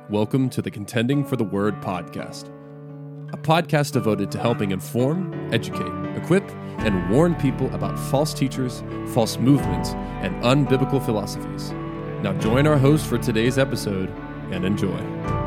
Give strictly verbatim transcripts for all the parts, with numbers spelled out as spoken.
Welcome to the Contending for the Word podcast, a podcast devoted to helping inform, educate, equip, and warn people about false teachers, false movements, and unbiblical philosophies. Now join our host for today's episode and enjoy.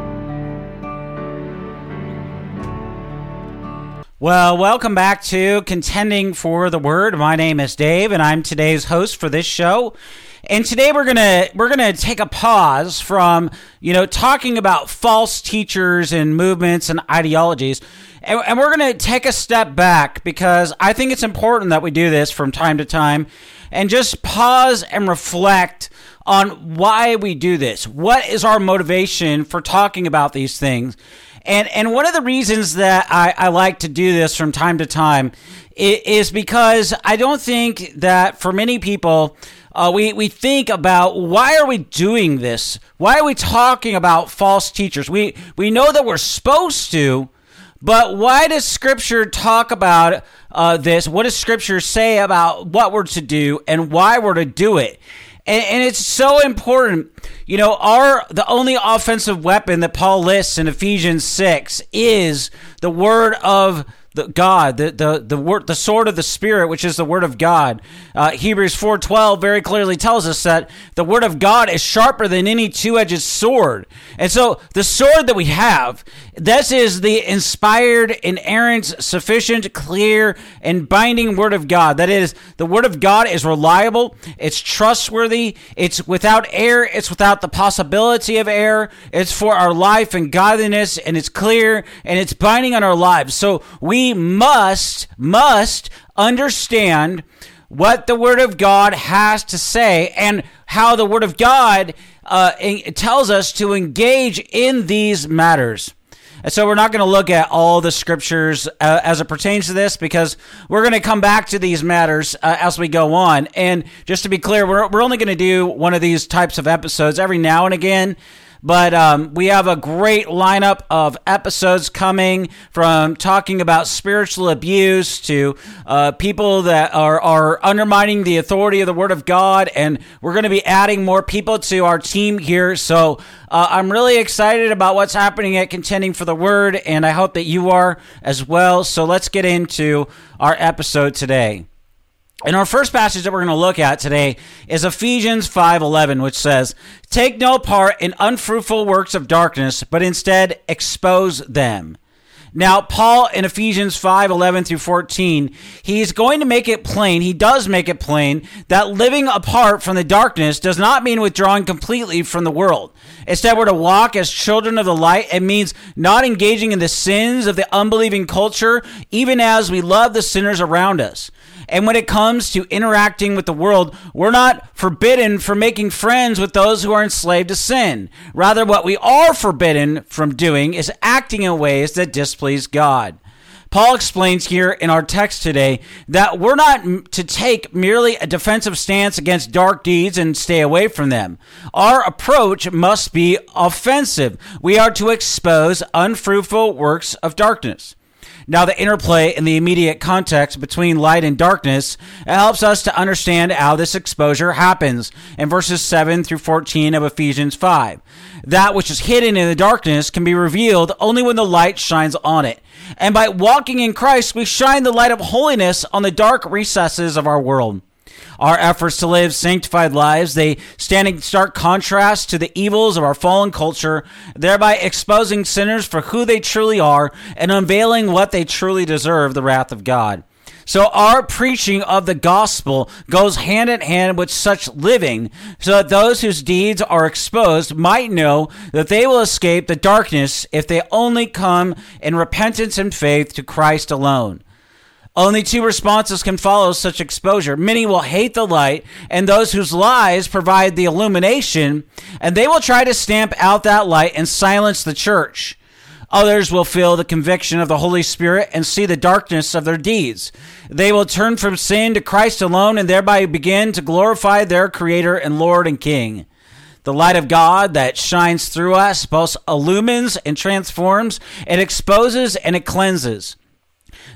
Well, welcome back to Contending for the Word. My name is Dave, and I'm today's host for this show. And today we're gonna we're gonna take a pause from you know talking about false teachers and movements and ideologies, and, and we're gonna take a step back because I think it's important that we do this from time to time, and just pause and reflect on why we do this. What is our motivation for talking about these things? And and one of the reasons that I, I like to do this from time to time is, is because I don't think that for many people, uh, we, we think about why are we doing this? Why are we talking about false teachers? We, we know that we're supposed to, but why does Scripture talk about uh, this? What does Scripture say about what we're to do and why we're to do it? And, and it's so important. You know, our the only offensive weapon that Paul lists in Ephesians six is the word of the God, the the the word, the sword of the Spirit, which is the word of God. Uh, Hebrews four twelve very clearly tells us that the word of God is sharper than any two-edged sword. And so the sword that we have, this is the inspired, inerrant, sufficient, clear, and binding word of God. That is, the word of God is reliable, it's trustworthy, it's without error, it's without the possibility of error, it's for our life and godliness, and it's clear, and it's binding on our lives. So we We must, must understand what the Word of God has to say and how the Word of God uh, it tells us to engage in these matters. And so we're not going to look at all the scriptures uh, as it pertains to this because we're going to come back to these matters uh, as we go on. And just to be clear, we're, we're only going to do one of these types of episodes every now and again. But um, we have a great lineup of episodes coming, from talking about spiritual abuse to uh, people that are, are undermining the authority of the Word of God. And we're going to be adding more people to our team here. So uh, I'm really excited about what's happening at Contending for the Word, and I hope that you are as well. So let's get into our episode today. And our first passage that we're going to look at today is Ephesians five eleven, which says, "Take no part in unfruitful works of darkness, but instead expose them." Now, Paul in Ephesians five eleven through fourteen, he's going to make it plain, he does make it plain, that living apart from the darkness does not mean withdrawing completely from the world. Instead, we're to walk as children of the light. It means not engaging in the sins of the unbelieving culture, even as we love the sinners around us. And when it comes to interacting with the world, we're not forbidden from making friends with those who are enslaved to sin. Rather, what we are forbidden from doing is acting in ways that displease God. Paul explains here in our text today that we're not to take merely a defensive stance against dark deeds and stay away from them. Our approach must be offensive. We are to expose unfruitful works of darkness. Now, the interplay in the immediate context between light and darkness helps us to understand how this exposure happens in verses seven through fourteen of Ephesians five. That which is hidden in the darkness can be revealed only when the light shines on it. And by walking in Christ, we shine the light of holiness on the dark recesses of our world. Our efforts to live sanctified lives, they stand in stark contrast to the evils of our fallen culture, thereby exposing sinners for who they truly are and unveiling what they truly deserve, the wrath of God. So our preaching of the gospel goes hand in hand with such living, so that those whose deeds are exposed might know that they will escape the darkness if they only come in repentance and faith to Christ alone. Only two responses can follow such exposure. Many will hate the light, and those whose lies provide the illumination, and they will try to stamp out that light and silence the church. Others will feel the conviction of the Holy Spirit and see the darkness of their deeds. They will turn from sin to Christ alone and thereby begin to glorify their Creator and Lord and King. The light of God that shines through us both illumines and transforms, it exposes and it cleanses.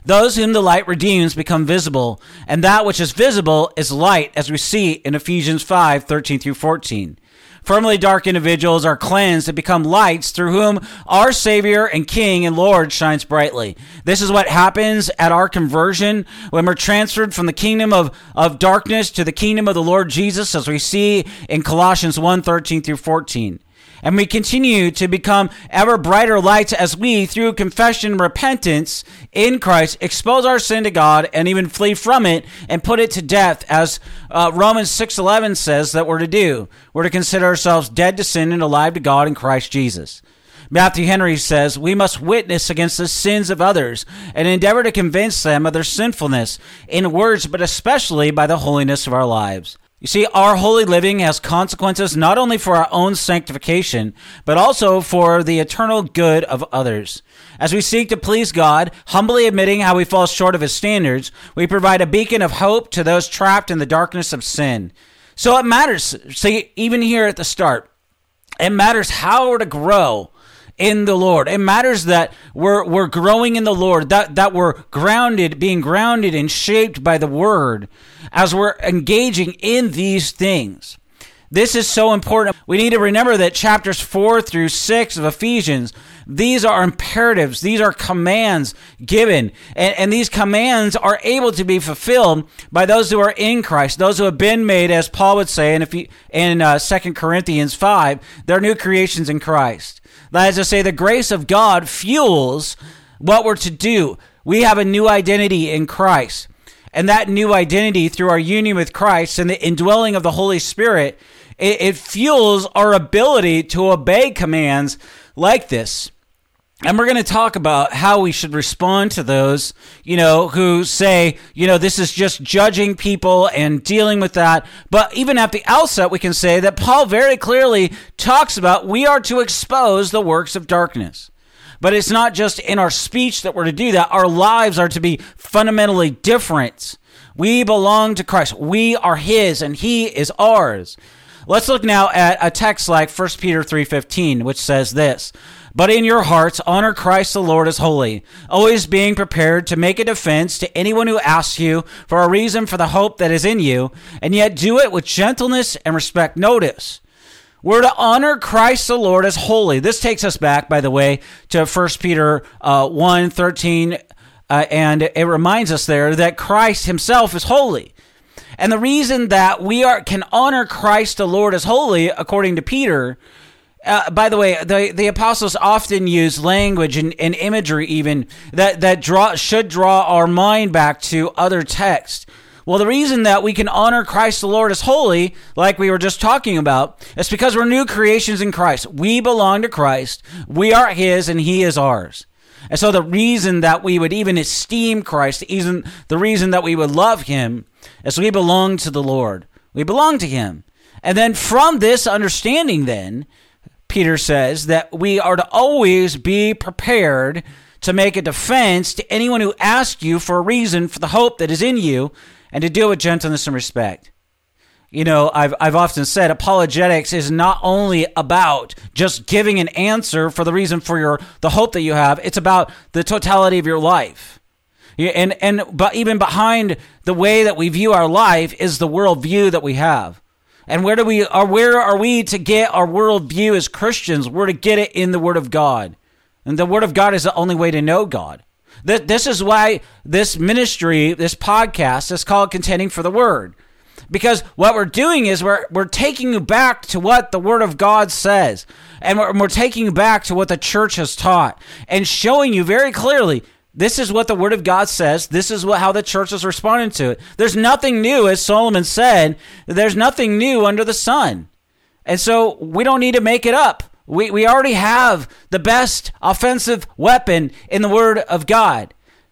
Those whom the light redeems become visible, and that which is visible is light, as we see in Ephesians five, thirteen through fourteen. Formerly dark individuals are cleansed and become lights through whom our Savior and King and Lord shines brightly. This is what happens at our conversion when we're transferred from the kingdom of, of darkness to the kingdom of the Lord Jesus, as we see in Colossians one, thirteen through fourteen. And we continue to become ever brighter lights as we, through confession and repentance in Christ, expose our sin to God and even flee from it and put it to death, as uh, Romans six eleven says that we're to do. We're to consider ourselves dead to sin and alive to God in Christ Jesus. Matthew Henry says, we must witness against the sins of others and endeavor to convince them of their sinfulness in words, but especially by the holiness of our lives. You see, our holy living has consequences not only for our own sanctification, but also for the eternal good of others. As we seek to please God, humbly admitting how we fall short of His standards, we provide a beacon of hope to those trapped in the darkness of sin. So it matters, see, even here at the start, it matters how we're to grow in the Lord. It matters that we're we're growing in the Lord, that, that we're grounded, being grounded and shaped by the Word as we're engaging in these things. This is so important. We need to remember that chapters four through six of Ephesians, these are imperatives. These are commands given. And, and these commands are able to be fulfilled by those who are in Christ, those who have been made, as Paul would say in, if he, in uh, Second Corinthians five, they're new creations in Christ. That is to say, the grace of God fuels what we're to do. We have a new identity in Christ. And that new identity, through our union with Christ and the indwelling of the Holy Spirit, it, it fuels our ability to obey commands like this. And we're going to talk about how we should respond to those, you know, who say, you know, this is just judging people and dealing with that. But even at the outset, we can say that Paul very clearly talks about we are to expose the works of darkness. But it's not just in our speech that we're to do that. Our lives are to be fundamentally different. We belong to Christ. We are His and He is ours. Let's look now at a text like First Peter three fifteen, which says this: but in your hearts, honor Christ the Lord as holy, always being prepared to make a defense to anyone who asks you for a reason for the hope that is in you, and yet do it with gentleness and respect. Notice, we're to honor Christ the Lord as holy. This takes us back, by the way, to First Peter uh, one thirteen, uh, and it reminds us there that Christ Himself is holy. And the reason that we are can honor Christ the Lord as holy, according to Peter, Uh, by the way, the, the apostles often use language and, and imagery even that, that draw should draw our mind back to other texts. Well, the reason that we can honor Christ the Lord as holy, like we were just talking about, is because we're new creations in Christ. We belong to Christ. We are His and He is ours. And so the reason that we would even esteem Christ, even the reason that we would love Him, is we belong to the Lord. We belong to Him. And then from this understanding then, Peter says that we are to always be prepared to make a defense to anyone who asks you for a reason for the hope that is in you, and to do it with gentleness and respect. You know, I've I've often said apologetics is not only about just giving an answer for the reason for your the hope that you have. It's about the totality of your life. And and but even behind the way that we view our life is the worldview that we have. And where do we are where are we to get our worldview as Christians? We're to get it in the Word of God. And the Word of God is the only way to know God. This is why this ministry, this podcast, is called Contending for the Word. Because what we're doing is we're we're taking you back to what the Word of God says. And we're, we're taking you back to what the church has taught. And showing you very clearly, this is what the Word of God says. This is what how the church is responding to it. There's nothing new, as Solomon said. There's nothing new under the sun. And so we don't need to make it up. We we already have the best offensive weapon in the Word of God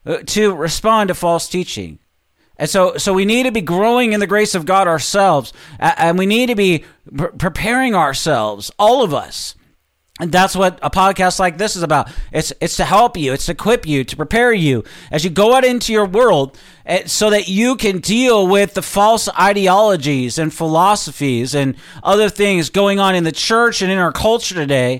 to respond to false teaching. And so so we need to be growing in the grace of God ourselves, and we need to be preparing ourselves, all of us. And that's what a podcast like this is about. It's it's to help you, it's to equip you, to prepare you as you go out into your world so that you can deal with the false ideologies and philosophies and other things going on in the church and in our culture today,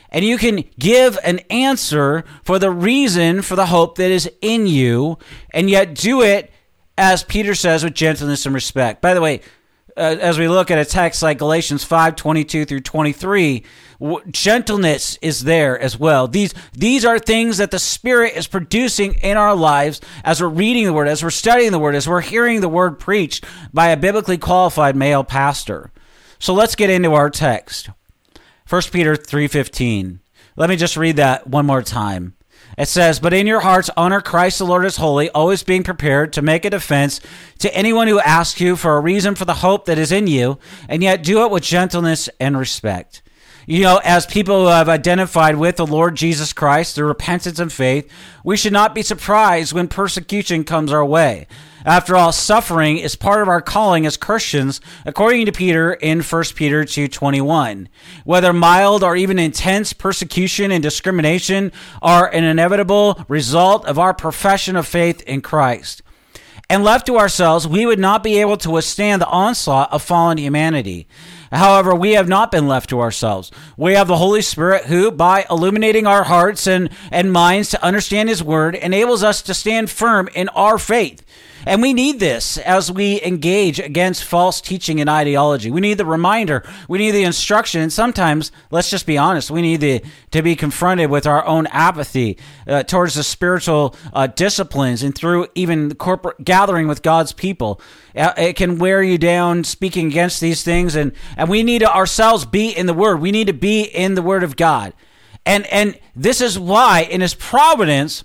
and you can give an answer for the reason for the hope that is in you, and yet do it, as Peter says, with gentleness and respect. By the way, uh, as we look at a text like Galatians five, twenty-two through twenty-three, w- gentleness is there as well. These, these are things that the Spirit is producing in our lives as we're reading the Word, as we're studying the Word, as we're hearing the Word preached by a biblically qualified male pastor. So let's get into our text. First Peter three fifteen. Let me just read that one more time. It says, "But in your hearts honor Christ the Lord as holy, always being prepared to make a defense to anyone who asks you for a reason for the hope that is in you, and yet do it with gentleness and respect." You know, as people who have identified with the Lord Jesus Christ through repentance and faith, we should not be surprised when persecution comes our way. After all, suffering is part of our calling as Christians, according to Peter in First Peter two twenty-one. Whether mild or even intense persecution and discrimination are an inevitable result of our profession of faith in Christ. And left to ourselves, we would not be able to withstand the onslaught of fallen humanity. However, we have not been left to ourselves. We have the Holy Spirit who, by illuminating our hearts and, and minds to understand His Word, enables us to stand firm in our faith. And we need this as we engage against false teaching and ideology. We need the reminder. We need the instruction. And sometimes, let's just be honest, we need the, to be confronted with our own apathy uh, towards the spiritual uh, disciplines and through even corporate gathering with God's people. Uh, it can wear you down speaking against these things. And, and we need to ourselves be in the Word. We need to be in the Word of God. And, and this is why, in His providence,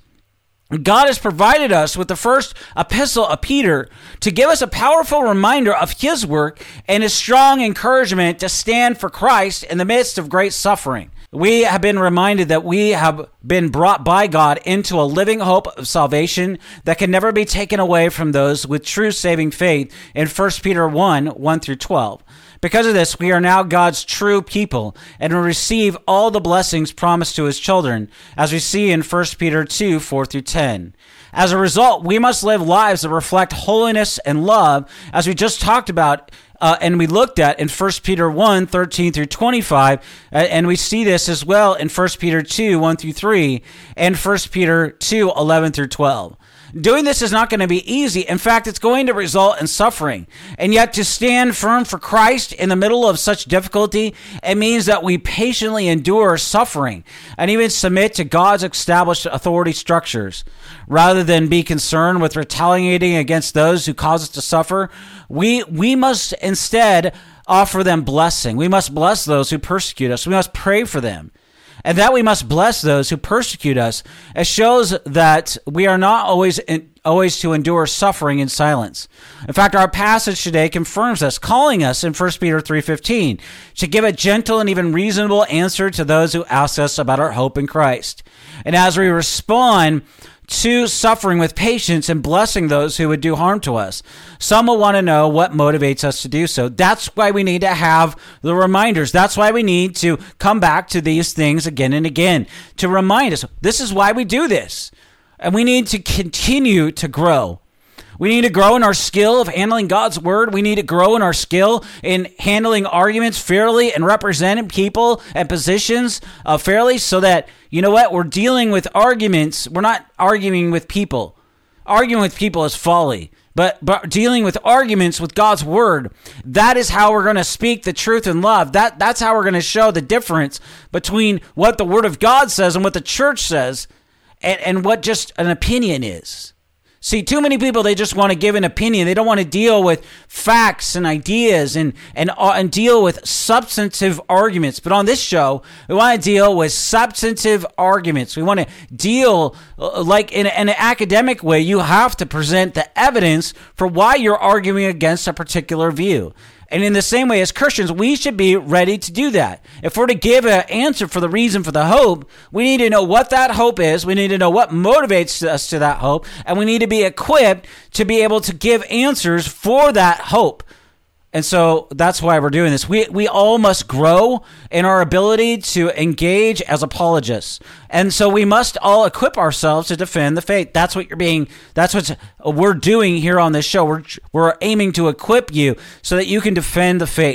God has provided us with the first epistle of Peter to give us a powerful reminder of His work and His strong encouragement to stand for Christ in the midst of great suffering. We have been reminded that we have been brought by God into a living hope of salvation that can never be taken away from those with true saving faith in First Peter one, one through twelve. Because of this, we are now God's true people and will receive all the blessings promised to His children, as we see in First Peter two, four through ten. As a result, we must live lives that reflect holiness and love, as we just talked about uh, and we looked at in First Peter one, thirteen through twenty-five, uh, and we see this as well in First Peter two, one through three, and First Peter two, eleven through twelve. Doing this is not going to be easy. In fact, it's going to result in suffering. And yet to stand firm for Christ in the middle of such difficulty, it means that we patiently endure suffering and even submit to God's established authority structures. Rather than be concerned with retaliating against those who cause us to suffer, we, we must instead offer them blessing. We must bless those who persecute us. We must pray for them. And that we must bless those who persecute us. It shows that we are not always in, always to endure suffering in silence. In fact, our passage today confirms this, calling us in First Peter three fifteen to give a gentle and even reasonable answer to those who ask us about our hope in Christ. And as we respond to suffering with patience and blessing those who would do harm to us, some will want to know what motivates us to do so. That's why we need to have the reminders. That's why we need to come back to these things again and again to remind us, this is why we do this. And we need to continue to grow. We need to grow in our skill of handling God's word. We need to grow in our skill in handling arguments fairly and representing people and positions uh, fairly, so that, you know what, we're dealing with arguments. We're not arguing with people. Arguing with people is folly. But, but dealing with arguments with God's word, that is how we're going to speak the truth in love. That, that's how we're going to show the difference between what the word of God says and what the church says, and, and what just an opinion is. See, too many people, they just want to give an opinion. They don't want to deal with facts and ideas and, and, uh, and deal with substantive arguments. But on this show, we want to deal with substantive arguments. We want to deal uh, like in, in an academic way. You have to present the evidence for why you're arguing against a particular view. And in the same way as Christians, we should be ready to do that. If we're to give an answer for the reason for the hope, we need to know what that hope is. We need to know what motivates us to that hope. And we need to be equipped to be able to give answers for that hope. And so that's why we're doing this. We we all must grow in our ability to engage as apologists. And so we must all equip ourselves to defend the faith. That's what you're being, that's what we're doing here on this show. We're, we're aiming to equip you so that you can defend the faith.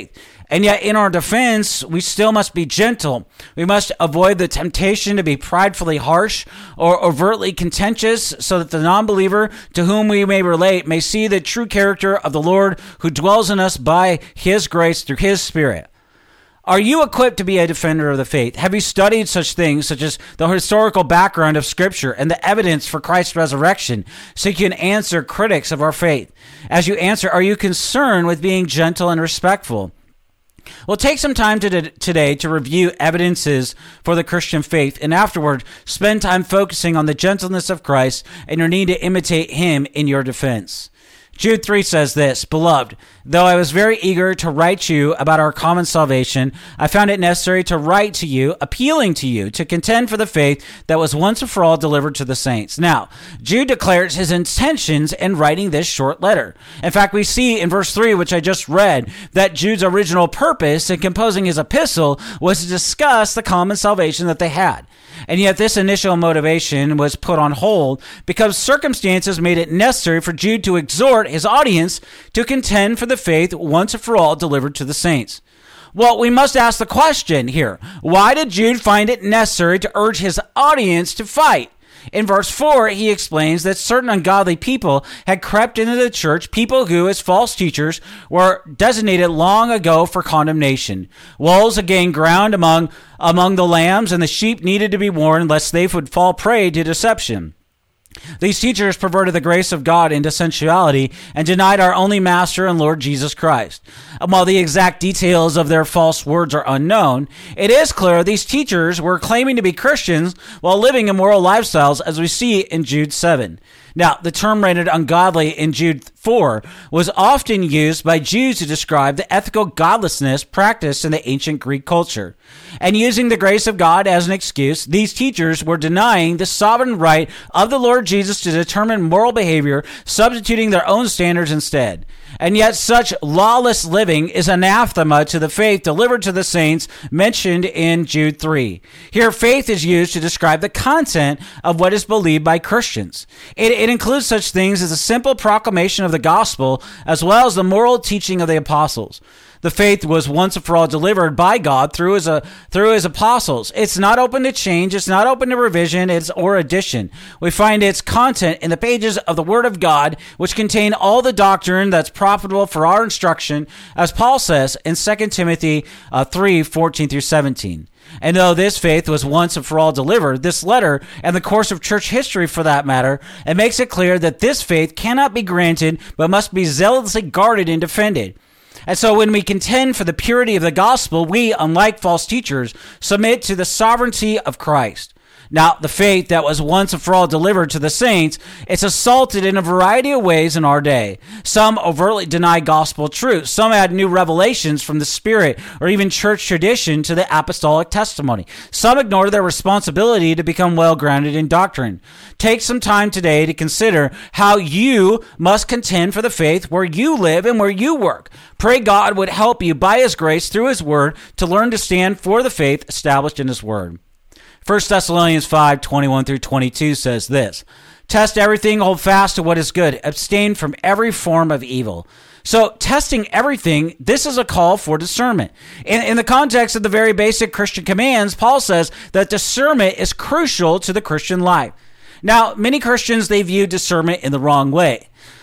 And yet in our defense, we still must be gentle. We must avoid the temptation to be pridefully harsh or overtly contentious, so that the non-believer to whom we may relate may see the true character of the Lord who dwells in us by his grace through his Spirit. Are you equipped to be a defender of the faith? Have you studied such things such as the historical background of Scripture and the evidence for Christ's resurrection, so you can answer critics of our faith? As you answer, are you concerned with being gentle and respectful? We'll take some time to, today to review evidences for the Christian faith, and afterward spend time focusing on the gentleness of Christ and your need to imitate him in your defense. Jude three says this, "Beloved, though I was very eager to write you about our common salvation, I found it necessary to write to you, appealing to you to contend for the faith that was once and for all delivered to the saints." Now, Jude declares his intentions in writing this short letter. In fact, we see in verse three, which I just read, that Jude's original purpose in composing his epistle was to discuss the common salvation that they had. And yet this initial motivation was put on hold because circumstances made it necessary for Jude to exhort his audience to contend for the faith once and for all delivered to the saints. Well, we must ask the question here. Why did Jude find it necessary to urge his audience to fight? In verse four, he explains that certain ungodly people had crept into the church, people who, as false teachers, were designated long ago for condemnation. Wolves had gained ground among, among the lambs, and the sheep needed to be warned lest they would fall prey to deception. These teachers perverted the grace of God into sensuality and denied our only Master and Lord Jesus Christ. And while the exact details of their false words are unknown, it is clear these teachers were claiming to be Christians while living immoral lifestyles, as we see in Jude seven. Now, the term rendered ungodly in Jude four was often used by Jews to describe the ethical godlessness practiced in the ancient Greek culture. And using the grace of God as an excuse, these teachers were denying the sovereign right of the Lord Jesus to determine moral behavior, substituting their own standards instead. And yet such lawless living is anathema to the faith delivered to the saints mentioned in Jude three. Here, faith is used to describe the content of what is believed by Christians. It, it includes such things as a simple proclamation of the gospel, as well as the moral teaching of the apostles. The faith was once and for all delivered by God through his, uh, through his apostles. It's not open to change. It's not open to revision it's, or addition. We find its content in the pages of the Word of God, which contain all the doctrine that's profitable for our instruction, as Paul says in Second Timothy uh, three, fourteen through seventeen. And though this faith was once and for all delivered, this letter, and the course of church history for that matter, it makes it clear that this faith cannot be granted, but must be zealously guarded and defended. And so when we contend for the purity of the gospel, we, unlike false teachers, submit to the sovereignty of Christ. Now, the faith that was once and for all delivered to the saints, it's assaulted in a variety of ways in our day. Some overtly deny gospel truth. Some add new revelations from the Spirit or even church tradition to the apostolic testimony. Some ignore their responsibility to become well-grounded in doctrine. Take some time today to consider how you must contend for the faith where you live and where you work. Pray God would help you by His grace through His Word to learn to stand for the faith established in His Word. First Thessalonians five, twenty-one through twenty-two says this, "Test everything, hold fast to what is good, abstain from every form of evil." So testing everything, this is a call for discernment. In, in the context of the very basic Christian commands, Paul says that discernment is crucial to the Christian life. Now, many Christians, they view discernment in the wrong way.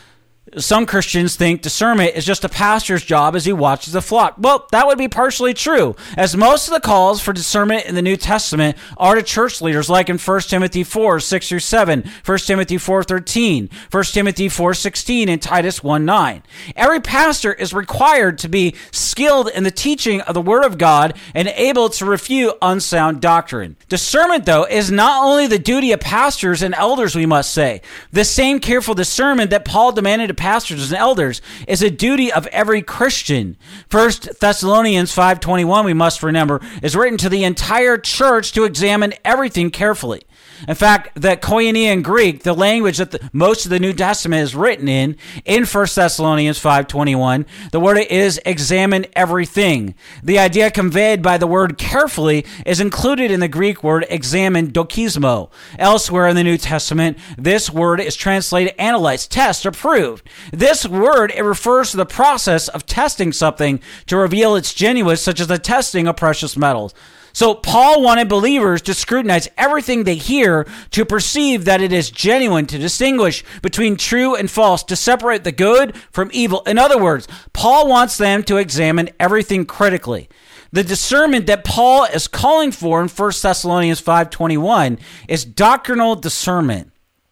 Some Christians think discernment is just a pastor's job as he watches the flock. Well, that would be partially true, as most of the calls for discernment in the New Testament are to church leaders, like in First Timothy four, six through seven, First Timothy four, thirteen, First Timothy four, sixteen, and Titus one, nine. Every pastor is required to be skilled in the teaching of the Word of God and able to refute unsound doctrine. Discernment, though, is not only the duty of pastors and elders, we must say. The same careful discernment that Paul demanded of pastors and elders is a duty of every Christian. First Thessalonians five twenty-one, we must remember, is written to the entire church to examine everything carefully. In fact, the Koinonia Greek, the language that the, most of the New Testament is written in, in First Thessalonians five twenty-one, the word is examine everything. The idea conveyed by the word carefully is included in the Greek word examine, dokismo. Elsewhere in the New Testament, this word is translated analyze, test, or prove. This word, it refers to the process of testing something to reveal its genuineness, such as the testing of precious metals. So Paul wanted believers to scrutinize everything they hear to perceive that it is genuine, to distinguish between true and false, to separate the good from evil. In other words, Paul wants them to examine everything critically. The discernment that Paul is calling for in First Thessalonians five twenty-one is doctrinal discernment.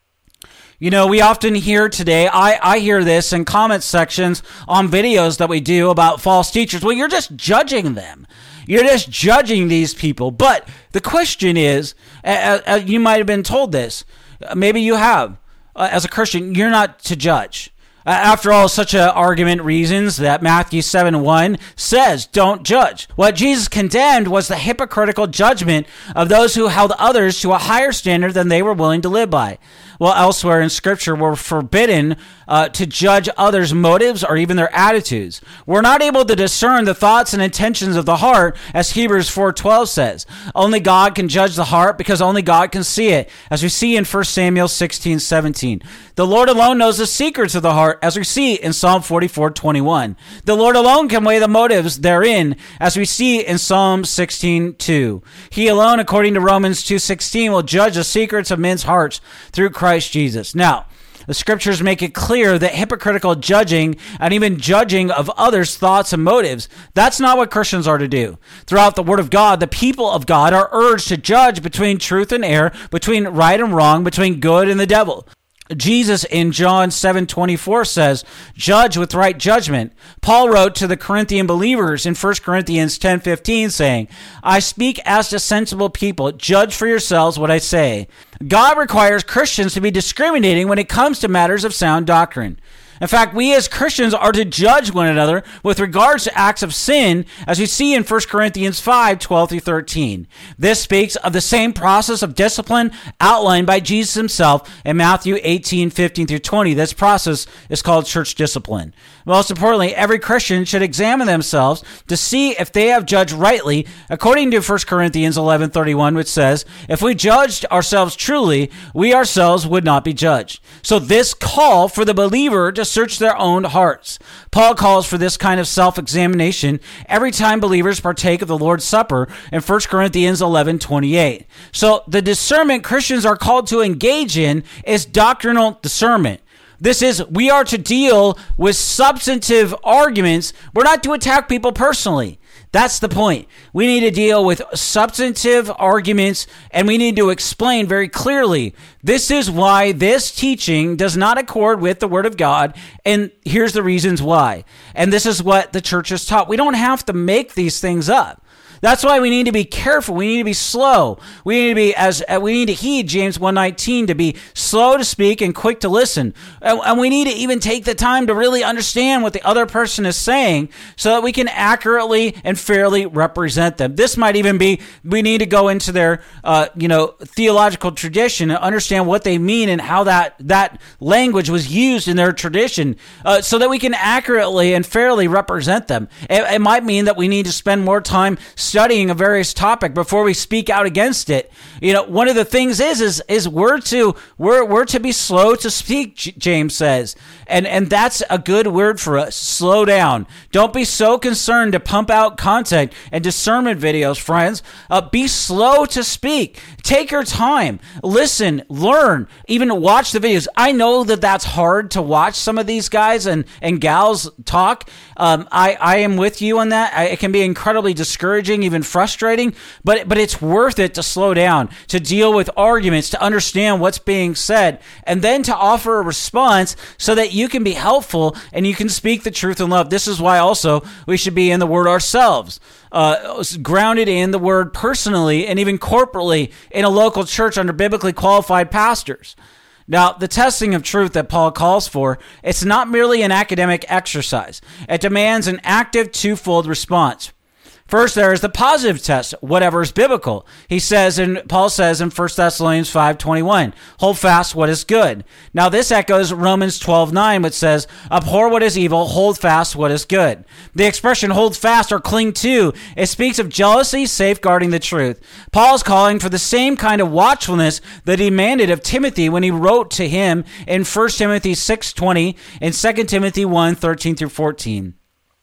You know, we often hear today, I, I hear this in comment sections on videos that we do about false teachers. Well, you're just judging them. You're just judging these people. But the question is, uh, uh, you might have been told this. Uh, maybe you have. Uh, as a Christian, you're not to judge. Uh, after all, such an argument reasons that Matthew seven one says, don't judge. What Jesus condemned was the hypocritical judgment of those who held others to a higher standard than they were willing to live by. Well, elsewhere in Scripture, we're forbidden uh, to judge others' motives or even their attitudes. We're not able to discern the thoughts and intentions of the heart, as Hebrews four twelve says. Only God can judge the heart because only God can see it, as we see in First Samuel sixteen seventeen. The Lord alone knows the secrets of the heart, as we see in Psalm forty-four twenty-one. The Lord alone can weigh the motives therein, as we see in Psalm sixteen two. He alone, according to Romans two sixteen, will judge the secrets of men's hearts through Christ Jesus. Now, the Scriptures make it clear that hypocritical judging and even judging of others' thoughts and motives, that's not what Christians are to do. Throughout the Word of God, the people of God are urged to judge between truth and error, between right and wrong, between good and the devil. Jesus in John seven twenty-four says, judge with right judgment. Paul wrote to the Corinthian believers in First Corinthians ten fifteen saying, I speak as to sensible people. Judge for yourselves what I say. God requires Christians to be discriminating when it comes to matters of sound doctrine. In fact, we as Christians are to judge one another with regards to acts of sin, as we see in First Corinthians five twelve through thirteen. This speaks of the same process of discipline outlined by Jesus himself in Matthew eighteen fifteen through twenty. This process is called church discipline. Most importantly, every Christian should examine themselves to see if they have judged rightly, according to First Corinthians eleven thirty-one, which says, if we judged ourselves truly, we ourselves would not be judged. So this call for the believer to search their own hearts. Paul calls for this kind of self-examination every time believers partake of the Lord's Supper in First Corinthians eleven twenty-eight. So the discernment Christians are called to engage in is doctrinal discernment. This is, we are to deal with substantive arguments. We're not to attack people personally. That's the point. We need to deal with substantive arguments, and we need to explain very clearly, this is why this teaching does not accord with the Word of God, and here's the reasons why. And this is what the church has taught. We don't have to make these things up. That's why we need to be careful. We need to be slow. We need to be as uh, we need to heed James one nineteen, to be slow to speak and quick to listen. And, and we need to even take the time to really understand what the other person is saying so that we can accurately and fairly represent them. This might even be, we need to go into their uh, you know, theological tradition and understand what they mean and how that, that language was used in their tradition uh, so that we can accurately and fairly represent them. It, it might mean that we need to spend more time studying a various topic before we speak out against it. You know, one of the things is is is we're to we're we're to be slow to speak, James says, and and that's a good word for us. Slow down. Don't be so concerned to pump out content and discernment videos, friends. Uh, be slow to speak. Take your time. Listen, learn, even watch the videos. I know that that's hard to watch some of these guys and and gals talk. Um, I I am with you on that. I, it can be incredibly discouraging, even frustrating, but but it's worth it to slow down, to deal with arguments, to understand what's being said, and then to offer a response so that you can be helpful and you can speak the truth in love. This is why also we should be in the Word ourselves, uh, grounded in the Word personally and even corporately in a local church under biblically qualified pastors. Now, the testing of truth that Paul calls for, it's not merely an academic exercise. It demands an active twofold response. First, there is the positive test, whatever is biblical. He says, and Paul says in First Thessalonians five twenty-one, hold fast what is good. Now this echoes Romans twelve nine, which says, abhor what is evil, hold fast what is good. The expression hold fast or cling to, it speaks of jealousy safeguarding the truth. Paul is calling for the same kind of watchfulness that he demanded of Timothy when he wrote to him in First Timothy six twenty and Second Timothy one thirteen through fourteen.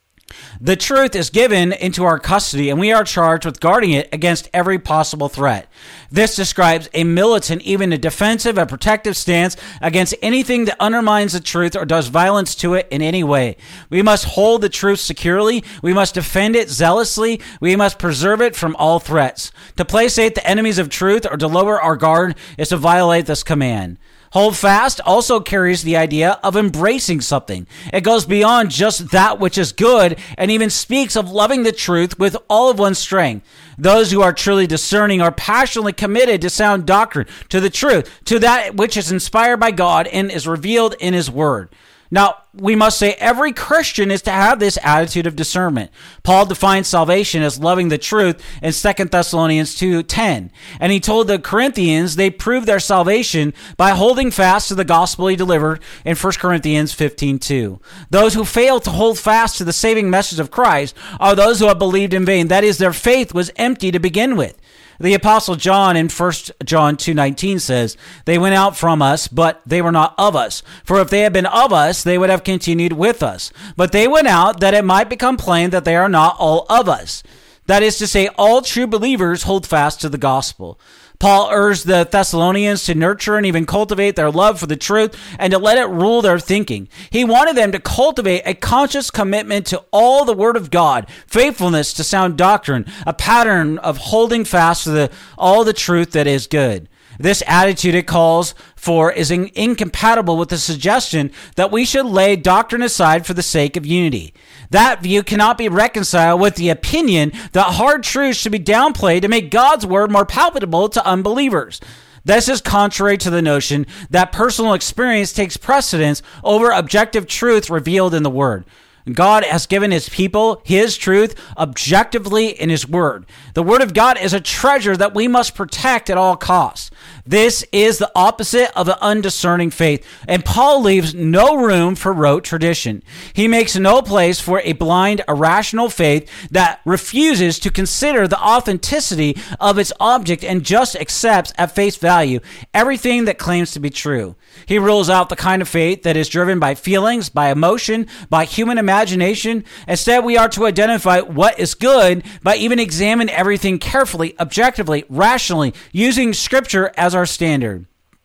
The truth is given into our custody, and we are charged with guarding it against every possible threat. This describes a militant, even a defensive, a protective stance against anything that undermines the truth or does violence to it in any way. We must hold the truth securely. We must defend it zealously. We must preserve it from all threats. To placate the enemies of truth or to lower our guard is to violate this command. Hold fast also carries the idea of embracing something. It goes beyond just that which is good and even speaks of loving the truth with all of one's strength. Those who are truly discerning are passionately committed to sound doctrine, to the truth, to that which is inspired by God and is revealed in His Word. Now, we must say every Christian is to have this attitude of discernment. Paul defines salvation as loving the truth in Second Thessalonians two ten. And he told the Corinthians they proved their salvation by holding fast to the gospel he delivered in First Corinthians fifteen two. Those who fail to hold fast to the saving message of Christ are those who have believed in vain. That is, their faith was empty to begin with. The Apostle John in First John two nineteen says, they went out from us, but they were not of us. For if they had been of us, they would have continued with us. But they went out that it might become plain that they are not all of us. That is to say, all true believers hold fast to the gospel. Paul urged the Thessalonians to nurture and even cultivate their love for the truth and to let it rule their thinking. He wanted them to cultivate a conscious commitment to all the Word of God, faithfulness to sound doctrine, a pattern of holding fast to the, all the truth that is good. This attitude it calls for is in, incompatible with the suggestion that we should lay doctrine aside for the sake of unity. That view cannot be reconciled with the opinion that hard truths should be downplayed to make God's word more palatable to unbelievers. This is contrary to the notion that personal experience takes precedence over objective truth revealed in the Word. God has given His people His truth objectively in His Word. The Word of God is a treasure that we must protect at all costs. This is the opposite of an undiscerning faith, and Paul leaves no room for rote tradition. He makes no place for a blind, irrational faith that refuses to consider the authenticity of its object and just accepts at face value everything that claims to be true. He rules out the kind of faith that is driven by feelings, by emotion, by human imagination. Instead, we are to identify what is good by even examine everything carefully, objectively, rationally, using Scripture as our standard.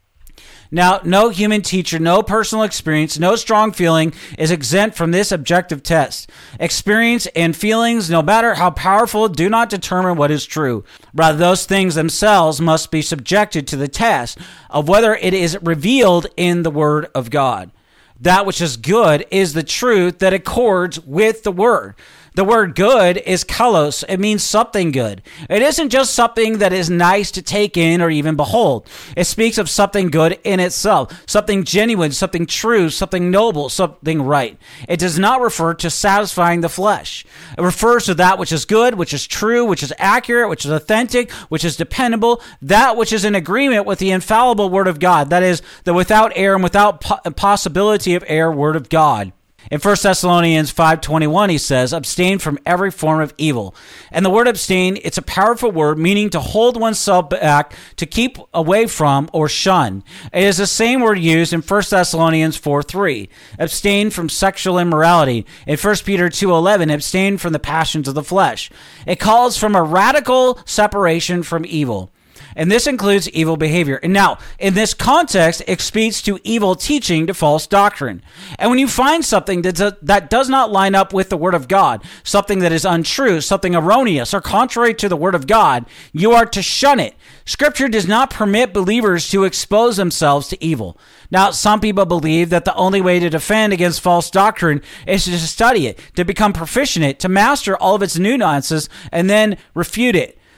Now, no human teacher, no personal experience, no strong feeling is exempt from this objective test. Experience and feelings, no matter how powerful, do not determine what is true. Rather, those things themselves must be subjected to the test of whether it is revealed in the Word of God. That which is good is the truth that accords with the Word. The word good is kalos. It means something good. It isn't just something that is nice to take in or even behold. It speaks of something good in itself, something genuine, something true, something noble, something right. It does not refer to satisfying the flesh. It refers to that which is good, which is true, which is accurate, which is authentic, which is dependable, that which is in agreement with the infallible Word of God. That is, the without error and without po- possibility of error Word of God. In First Thessalonians five twenty-one, he says, abstain from every form of evil. And the word abstain, it's a powerful word meaning to hold oneself back, to keep away from, or shun. It is the same word used in First Thessalonians four three. Abstain from sexual immorality. In First Peter two eleven, abstain from the passions of the flesh. It calls from a radical separation from evil. And this includes evil behavior. And now, in this context, it speaks to evil teaching, to false doctrine. And when you find something that, that does not line up with the Word of God, something that is untrue, something erroneous, or contrary to the Word of God, you are to shun it. Scripture does not permit believers to expose themselves to evil. Now, some people believe that the only way to defend against false doctrine is to study it, to become proficient in it, to master all of its nuances, and then refute it.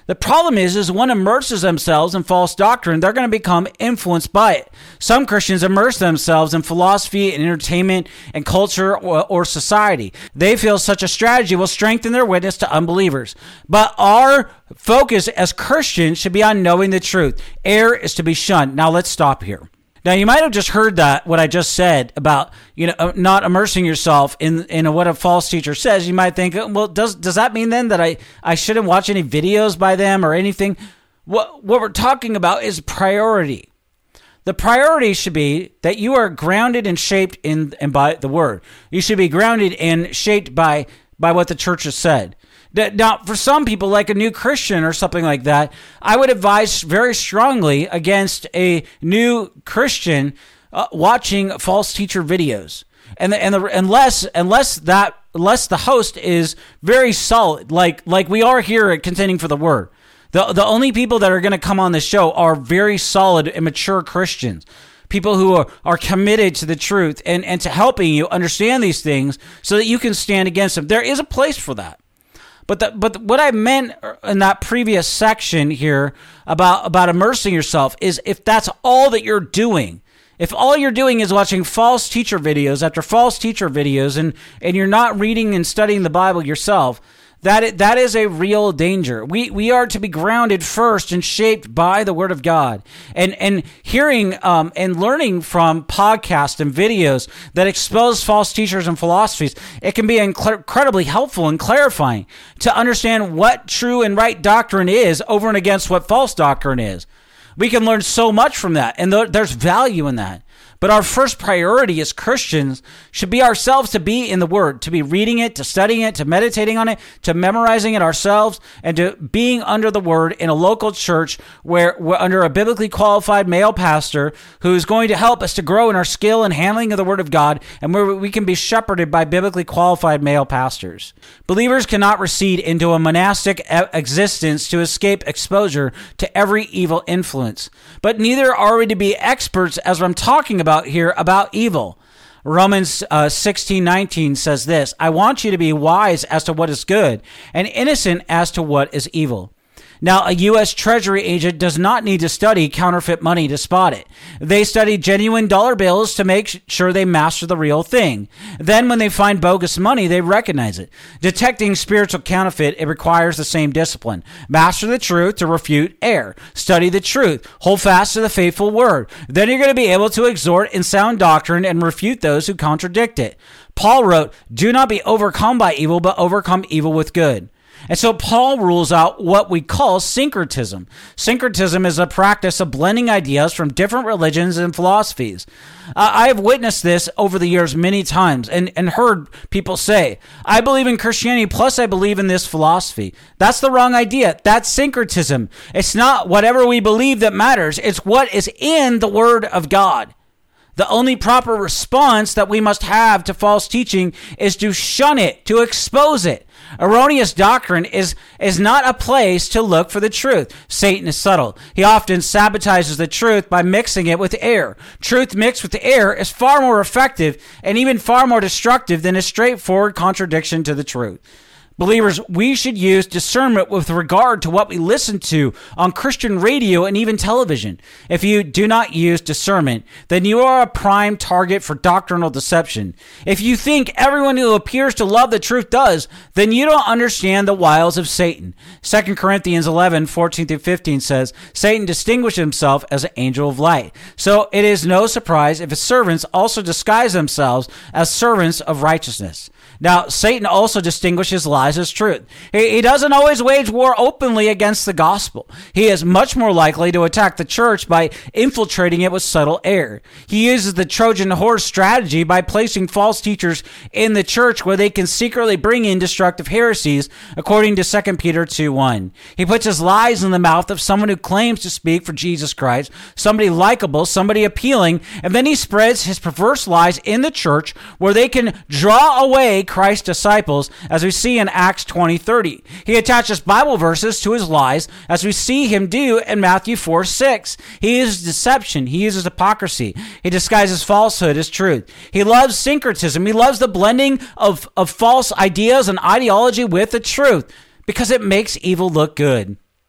The problem is, is one immerses themselves in false doctrine, they're going to become influenced by it. Some Christians immerse themselves in philosophy and entertainment and culture or, or society. They feel such a strategy will strengthen their witness to unbelievers. But our focus as Christians should be on knowing the truth. Error is to be shunned. Now let's stop here. Now, you might have just heard that, what I just said about, you know, not immersing yourself in, in what a false teacher says. You might think, well, does does that mean then that I, I shouldn't watch any videos by them or anything? What, what we're talking about is priority. The priority should be that you are grounded and shaped in and by the Word. You should be grounded and shaped by, by what the church has said. Now, for some people, like a new Christian or something like that, I would advise very strongly against a new Christian uh, watching false teacher videos, and the, and the, unless unless that unless the host is very solid, like like we are here at Contending for the Word. The the only people that are going to come on this show are very solid and mature Christians. People who are, are committed to the truth and, and to helping you understand these things so that you can stand against them. There is a place for that. But the, but what I meant in that previous section here about, about immersing yourself is if that's all that you're doing, if all you're doing is watching false teacher videos after false teacher videos and, and you're not reading and studying the Bible yourself, that that is a real danger. We we are to be grounded first and shaped by the Word of God, and and hearing um, and learning from podcasts and videos that expose false teachers and philosophies. It can be inc- incredibly helpful and clarifying to understand what true and right doctrine is over and against what false doctrine is. We can learn so much from that, and th- there's value in that. But our first priority as Christians should be ourselves to be in the Word, to be reading it, to studying it, to meditating on it, to memorizing it ourselves, and to being under the Word in a local church where we're under a biblically qualified male pastor who is going to help us to grow in our skill and handling of the Word of God, and where we can be shepherded by biblically qualified male pastors. Believers cannot recede into a monastic existence to escape exposure to every evil influence. But neither are we to be experts, as I'm talking about here, about evil. Romans uh, sixteen nineteen says this, I want you to be wise as to what is good and innocent as to what is evil. Now, a U S Treasury agent does not need to study counterfeit money to spot it. They study genuine dollar bills to make sure they master the real thing. Then when they find bogus money, they recognize it. Detecting spiritual counterfeit, it requires the same discipline. Master the truth to refute error. Study the truth. Hold fast to the faithful word. Then you're going to be able to exhort in sound doctrine and refute those who contradict it. Paul wrote, do not be overcome by evil, but overcome evil with good. And so Paul rules out what we call syncretism. Syncretism is a practice of blending ideas from different religions and philosophies. Uh, I have witnessed this over the years many times and, and heard people say, I believe in Christianity, plus I believe in this philosophy. That's the wrong idea. That's syncretism. It's not whatever we believe that matters. It's what is in the Word of God. The only proper response that we must have to false teaching is to shun it, to expose it. Erroneous doctrine is, is not a place to look for the truth. Satan is subtle. He often sabotages the truth by mixing it with error. Truth mixed with error is far more effective and even far more destructive than a straightforward contradiction to the truth. Believers, we should use discernment with regard to what we listen to on Christian radio and even television. If you do not use discernment, then you are a prime target for doctrinal deception. If you think everyone who appears to love the truth does, then you don't understand the wiles of Satan. Second Corinthians eleven, fourteen through fifteen says, Satan distinguished himself as an angel of light. So it is no surprise if his servants also disguise themselves as servants of righteousness. Now, Satan also distinguishes lies as truth. He, he doesn't always wage war openly against the gospel. He is much more likely to attack the church by infiltrating it with subtle error. He uses the Trojan horse strategy by placing false teachers in the church where they can secretly bring in destructive heresies, according to Second Peter two one. He puts his lies in the mouth of someone who claims to speak for Jesus Christ, somebody likable, somebody appealing, and then he spreads his perverse lies in the church where they can draw away Christ's disciples, as we see in Acts twenty thirty. He attaches Bible verses to his lies, as we see him do in Matthew four six. He uses deception. He uses hypocrisy. He disguises falsehood as truth. He loves syncretism. He loves the blending of, of false ideas and ideology with the truth, because it makes evil look good.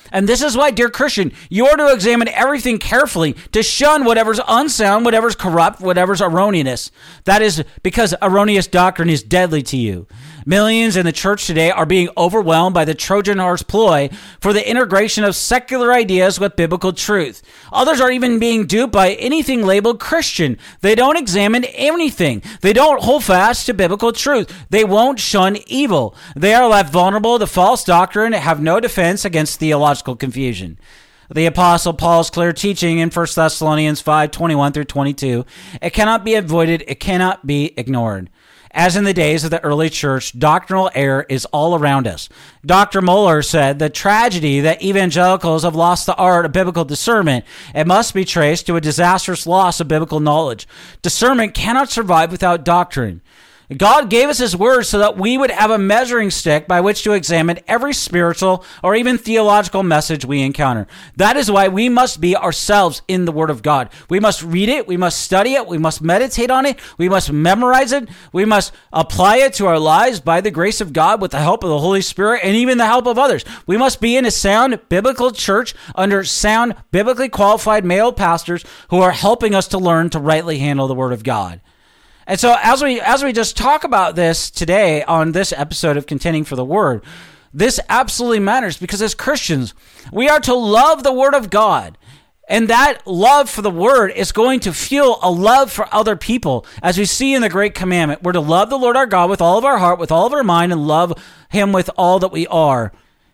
And this is why, dear Christian, you are to examine everything carefully, to shun whatever's unsound, whatever's corrupt, whatever's erroneous. That is because erroneous doctrine is deadly to you. Millions in the church today are being overwhelmed by the Trojan horse ploy for the integration of secular ideas with biblical truth. Others are even being duped by anything labeled Christian. They don't examine anything. They don't hold fast to biblical truth. They won't shun evil. They are left vulnerable to false doctrine and have no defense against theological confusion. The Apostle Paul's clear teaching in First Thessalonians five, twenty-one through twenty-two, it cannot be avoided, it cannot be ignored. As in the days of the early church, doctrinal error is all around us. Doctor Moeller said, the tragedy that evangelicals have lost the art of biblical discernment, it must be traced to a disastrous loss of biblical knowledge. Discernment cannot survive without doctrine. God gave us his word so that we would have a measuring stick by which to examine every spiritual or even theological message we encounter. That is why we must be ourselves in the word of God. We must read it. We must study it. We must meditate on it. We must memorize it. We must apply it to our lives by the grace of God with the help of the Holy Spirit and even the help of others. We must be in a sound biblical church under sound biblically qualified male pastors who are helping us to learn to rightly handle the word of God. And so as we as we just talk about this today on this episode of Contending for the Word, this absolutely matters because as Christians, we are to love the Word of God. And that love for the Word is going to fuel a love for other people. As we see in the Great Commandment, we're to love the Lord our God with all of our heart, with all of our mind, and love him with all that we are.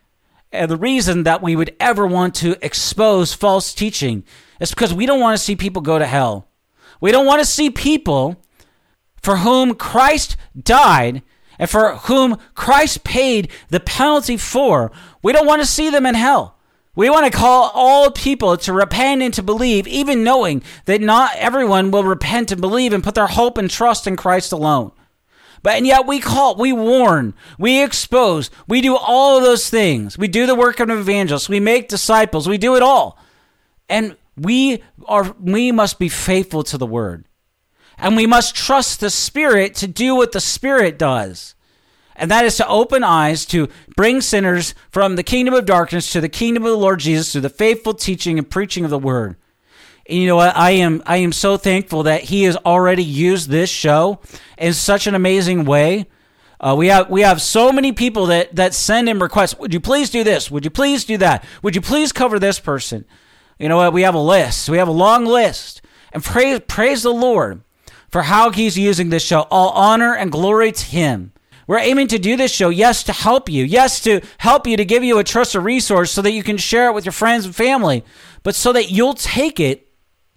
And the reason that we would ever want to expose false teaching is because we don't want to see people go to hell. We don't want to see people for whom Christ died and for whom Christ paid the penalty for. We don't want to see them in hell. We want to call all people to repent and to believe, even knowing that not everyone will repent and believe and put their hope and trust in Christ alone. But and yet we call, we warn, we expose, we do all of those things. We do the work of an evangelist. We make disciples. We do it all. And we are we must be faithful to the word. And we must trust the Spirit to do what the Spirit does. And that is to open eyes to bring sinners from the kingdom of darkness to the kingdom of the Lord Jesus through the faithful teaching and preaching of the word. And you know what? I am I am so thankful that he has already used this show in such an amazing way. Uh, we have we have so many people that, that send in requests. Would you please do this? Would you please do that? Would you please cover this person? You know what? We have a list. We have a long list. And praise praise the Lord for how he's using this show. All honor and glory to him. We're aiming to do this show, yes, to help you. Yes, to help you, to give you a trusted resource so that you can share it with your friends and family. But so that you'll take it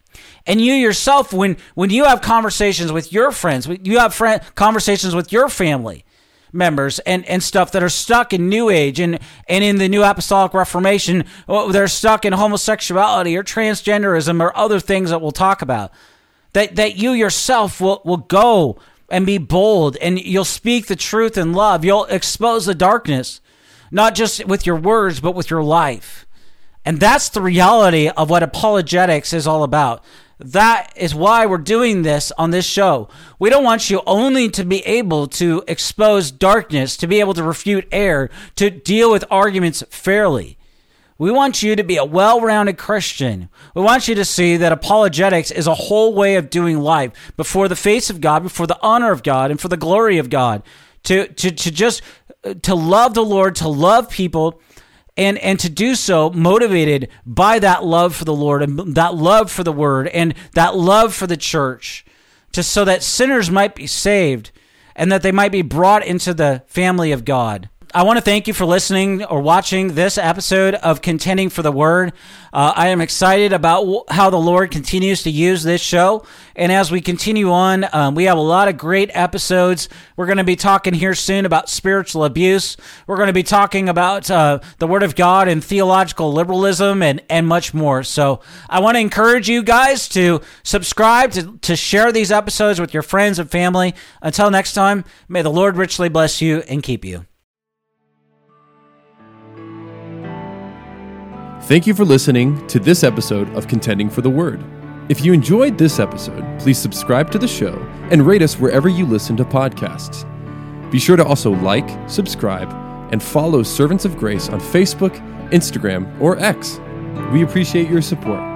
and you yourself, when, when you have conversations with your friends, you have friend, conversations with your family members and, and stuff that are stuck in New Age and, and in the New Apostolic Reformation, they're stuck in homosexuality or transgenderism or other things that we'll talk about. That that you yourself will, will go and be bold and you'll speak the truth in love. You'll expose the darkness, not just with your words, but with your life. And that's the reality of what apologetics is all about. That is why we're doing this on this show. We don't want you only to be able to expose darkness, to be able to refute error, to deal with arguments fairly. We want you to be a well-rounded Christian. We want you to see that apologetics is a whole way of doing life before the face of God, before the honor of God, and for the glory of God. To to to just to love the Lord, to love people, and and to do so motivated by that love for the Lord and that love for the Word and that love for the church, just so that sinners might be saved and that they might be brought into the family of God. I want to thank you for listening or watching this episode of Contending for the Word. Uh, I am excited about w- how the Lord continues to use this show. And as we continue on, um, we have a lot of great episodes. We're going to be talking here soon about spiritual abuse. We're going to be talking about uh, the Word of God and theological liberalism and, and much more. So I want to encourage you guys to subscribe, to, to share these episodes with your friends and family. Until next time, may the Lord richly bless you and keep you. Thank you for listening to this episode of Contending for the Word. If you enjoyed this episode, please subscribe to the show and rate us wherever you listen to podcasts. Be sure to also like, subscribe, and follow Servants of Grace on Facebook, Instagram, or X. We appreciate your support.